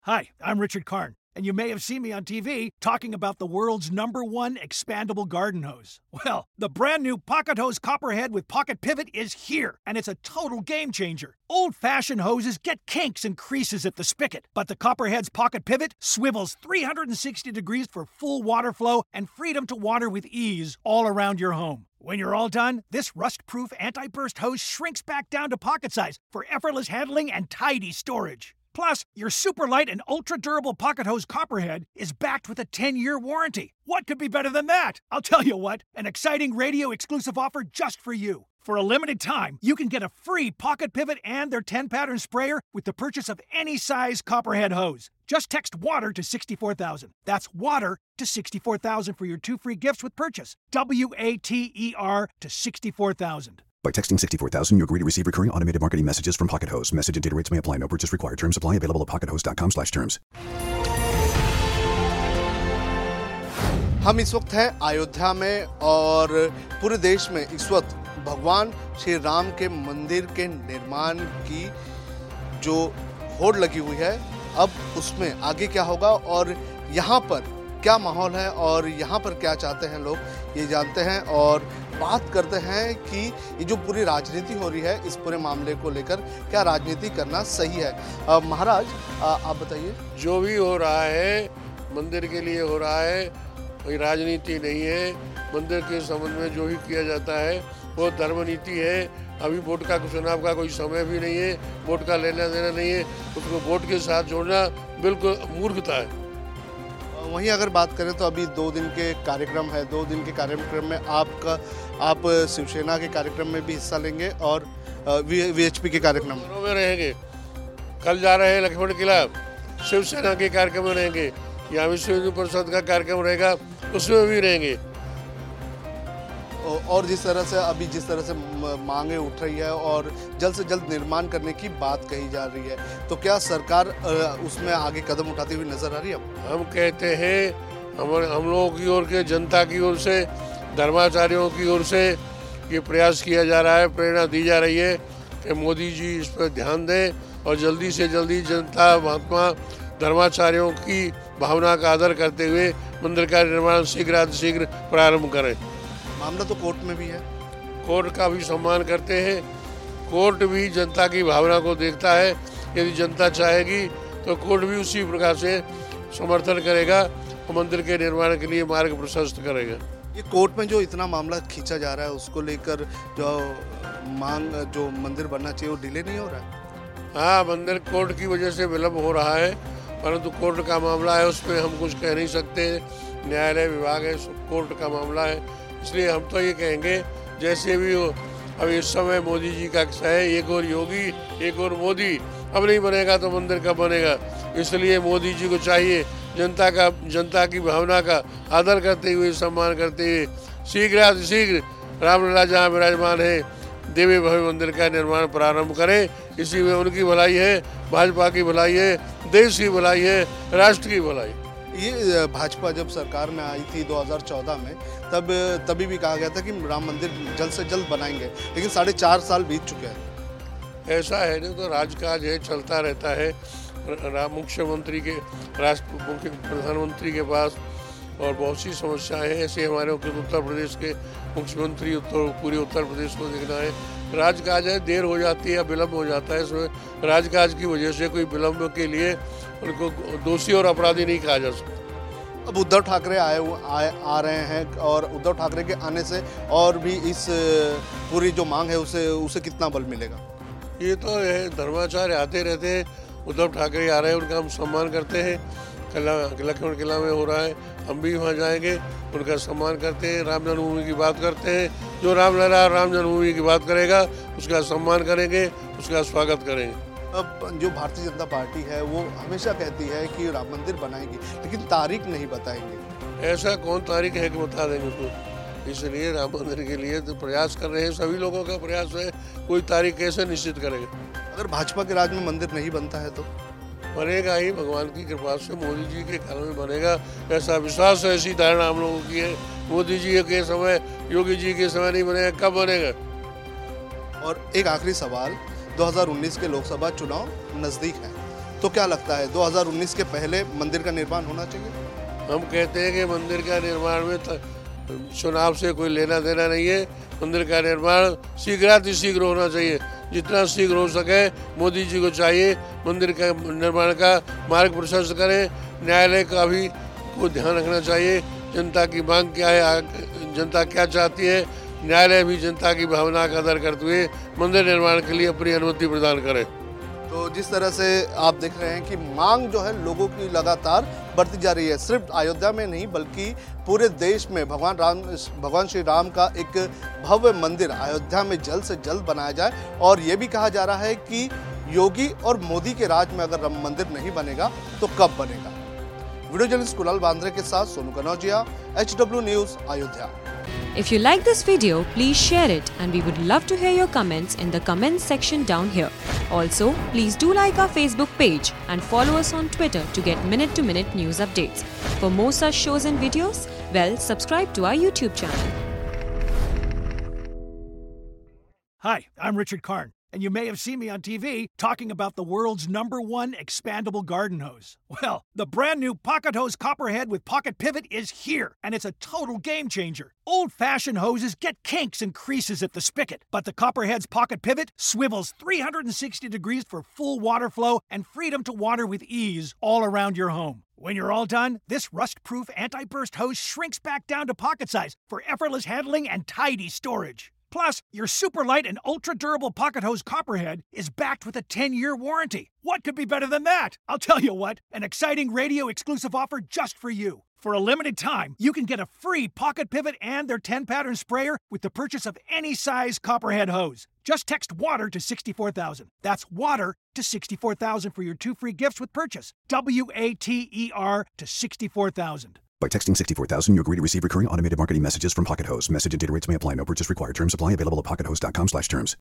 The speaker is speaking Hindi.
Hi, I'm Richard Karn, and you may have seen me on TV talking about the world's #1 expandable garden hose. Well, the brand new Pocket Hose Copperhead with Pocket Pivot is here, and it's a total game changer. Old-fashioned hoses get kinks and creases at the spigot, but the Copperhead's Pocket Pivot swivels 360 degrees for full water flow and freedom to water with ease all around your home. When you're all done, this rust-proof anti-burst hose shrinks back down to pocket size for effortless handling and tidy storage. Plus, your super light and ultra-durable Pocket Hose Copperhead is backed with a 10-year warranty. What could be better than that? I'll tell you what, an exciting radio-exclusive offer just for you. For a limited time, you can get a free Pocket Pivot and their 10-pattern sprayer with the purchase of any size Copperhead hose. Just text WATER to 64,000. That's WATER to 64,000 for your 2 free gifts with purchase. WATER to 64,000. By texting 64,000, you agree to receive recurring automated marketing messages from Pocket Hose. Message and data rates may apply. No purchase required. Terms apply. Available at pockethose.com/terms. हम इस वक्त हैं अयोध्या में और पूरे देश में इस वक्त भगवान श्री राम के मंदिर के निर्माण की जो होड़ लगी हुई है, अब उसमें आगे क्या होगा और यहाँ पर क्या माहौल है और यहाँ पर क्या चाहते हैं लोग, ये जानते हैं और बात करते हैं कि ये जो पूरी राजनीति हो रही है, इस पूरे मामले को लेकर क्या राजनीति करना सही है। महाराज आप बताइए। जो भी हो रहा है मंदिर के लिए हो रहा है, कोई राजनीति नहीं है। मंदिर के संबंध में जो भी किया जाता है वो धर्म नीति है। अभी वोट का चुनाव का कोई समय भी नहीं है, वोट का लेना देना नहीं है, उसको वोट के साथ जोड़ना बिल्कुल मूर्खता है। वहीं अगर बात करें तो अभी 2 दिन के कार्यक्रम है, 2 दिन के कार्यक्रम में आप शिवसेना के कार्यक्रम में भी हिस्सा लेंगे और वीएचपी के कार्यक्रम में रहेंगे। कल जा रहे हैं लक्ष्मण किला, शिवसेना के कार्यक्रम में रहेंगे। यहाँ विश्व हिंदू परिषद का कार्यक्रम रहेगा, उसमें भी रहेंगे। और जिस तरह से मांगे उठ रही है और जल्द से जल्द निर्माण करने की बात कही जा रही है, तो क्या सरकार उसमें आगे कदम उठाती हुई नजर आ रही है? हम कहते हैं, हम लोगों की ओर के, जनता की ओर से, धर्माचार्यों की ओर से ये प्रयास किया जा रहा है, प्रेरणा दी जा रही है कि मोदी जी इस पर ध्यान दें और जल्दी से जल्दी जनता, महात्मा, धर्माचार्यों की भावना का आदर करते हुए मंदिर का निर्माण शीघ्र प्रारंभ करें। मामला तो कोर्ट में भी है, कोर्ट का भी सम्मान करते हैं। कोर्ट भी जनता की भावना को देखता है। यदि जनता चाहेगी तो कोर्ट भी उसी प्रकार से समर्थन करेगा और मंदिर के निर्माण के लिए मार्ग प्रशस्त करेगा। ये कोर्ट में जो इतना मामला खींचा जा रहा है, उसको लेकर जो मंदिर बनना चाहिए वो डिले नहीं हो रहा है? हाँ, मंदिर कोर्ट की वजह से विलम्ब हो रहा है, परंतु कोर्ट का मामला है, उसमें हम कुछ कह नहीं सकते। न्यायालय विभाग है, कोर्ट का मामला है, इसलिए हम तो ये कहेंगे जैसे भी हो। अब इस समय मोदी जी का है, एक और योगी एक और मोदी, अब नहीं बनेगा तो मंदिर कब बनेगा। इसलिए मोदी जी को चाहिए जनता की भावना का आदर करते हुए, सम्मान करते हुए शीघ्र रामलला जहाँ विराजमान है, देवी भव्य मंदिर का निर्माण प्रारंभ करें। इसी में उनकी भलाई है, भाजपा की भलाई है, देश की भलाई है, राष्ट्र की भलाई। ये भाजपा जब सरकार में आई थी 2014 में, तभी भी कहा गया था कि राम मंदिर जल्द से जल्द बनाएंगे, लेकिन 4.5 साल बीत चुके हैं। ऐसा है नहीं तो राजकाज है, चलता रहता है। मुख्यमंत्री के प्रधानमंत्री के पास और बहुत सी समस्याएं हैं। ऐसे हमारे उत्तर प्रदेश के मुख्यमंत्री पूरे उत्तर प्रदेश को देखना है। राजकाज है, देर हो जाती है, विलम्ब हो जाता है। इसमें राजकाज की वजह से कोई विलम्ब के लिए उनको दोषी और अपराधी नहीं कहा जा सकता। अब उद्धव ठाकरे आ रहे हैं और उद्धव ठाकरे के आने से और भी इस पूरी जो मांग है उसे कितना बल मिलेगा? ये तो है, धर्माचार्य आते रहते हैं। उद्धव ठाकरे आ रहे हैं, उनका हम सम्मान करते हैं। लक्ष्मण किला में हो रहा है, हम भी वहाँ जाएंगे, उनका सम्मान करते हैं। राम जन्मभूमि की बात करते हैं, जो रामलला राम जन्मभूमि की बात करेगा उसका सम्मान करेंगे, उसका स्वागत करेंगे। अब जो भारतीय जनता पार्टी है वो हमेशा कहती है कि राम मंदिर बनाएगी, लेकिन तारीख नहीं बताएंगे। ऐसा कौन तारीख है कि बता देंगे तो? इसलिए राम मंदिर के लिए तो प्रयास कर रहे हैं, सभी लोगों का प्रयास है। कोई तारीख कैसे निश्चित करेंगे? अगर भाजपा के राज में मंदिर नहीं बनता है तो बनेगा ही, भगवान की कृपा से मोदी जी के काल में बनेगा, ऐसा विश्वास है, ऐसी धारणा हम लोगों की है। मोदी जी के समय, योगी जी के समय नहीं बनेगा, कब बनेगा? और एक आखिरी सवाल, 2019 के लोकसभा चुनाव नजदीक है, तो क्या लगता है 2019 के पहले मंदिर का निर्माण होना चाहिए? हम कहते हैं कि मंदिर का निर्माण में चुनाव से कोई लेना देना नहीं है। मंदिर का निर्माण शीघ्र होना चाहिए, जितना शीघ्र हो सके। मोदी जी को चाहिए मंदिर का निर्माण का मार्ग प्रशस्त करें। न्यायालय का भी को ध्यान रखना चाहिए, जनता की मांग क्या है, जनता क्या चाहती है। न्यायालय भी जनता की भावना का आदर करते हुए मंदिर निर्माण के लिए अपनी अनुमति प्रदान करे। तो जिस तरह से आप देख रहे हैं कि मांग जो है लोगों की लगातार बढ़ती जा रही है, सिर्फ अयोध्या में नहीं बल्कि पूरे देश में भगवान श्री राम का एक भव्य मंदिर अयोध्या में जल्द से जल्द बनाया जाए। और ये भी कहा जा रहा है कि योगी और मोदी के राज में अगर राम मंदिर नहीं बनेगा तो कब बनेगा। वीडियो जर्नलिस्ट कुणाल बांद्रे के साथ Sonu Kanaujia, HW news, Ayodhya. If you like this video, please share it and we would love to hear your comments in the comments section down here. Also, please do like our Facebook page and follow us on Twitter to get minute-to-minute news updates. For more such shows and videos, well, subscribe to our YouTube channel. Hi, I'm Richard Karn, and you may have seen me on TV talking about the world's #1 expandable garden hose. Well, the brand new Pocket Hose Copperhead with Pocket Pivot is here, and it's a total game changer. Old-fashioned hoses get kinks and creases at the spigot, but the Copperhead's Pocket Pivot swivels 360 degrees for full water flow and freedom to water with ease all around your home. When you're all done, this rust-proof anti-burst hose shrinks back down to pocket size for effortless handling and tidy storage. Plus, your super light and ultra durable Pocket Hose Copperhead is backed with a 10-year warranty. What could be better than that? I'll tell you what, an exciting radio exclusive offer just for you. For a limited time, you can get a free Pocket Pivot and their 10-pattern sprayer with the purchase of any size Copperhead hose. Just text WATER to 64,000. That's WATER to 64,000 for your 2 free gifts with purchase. WATER to 64,000. By texting 64,000, you agree to receive recurring automated marketing messages from Pocket Hose. Message and data rates may apply. No purchase required. Terms apply. Available at pockethose.com/terms.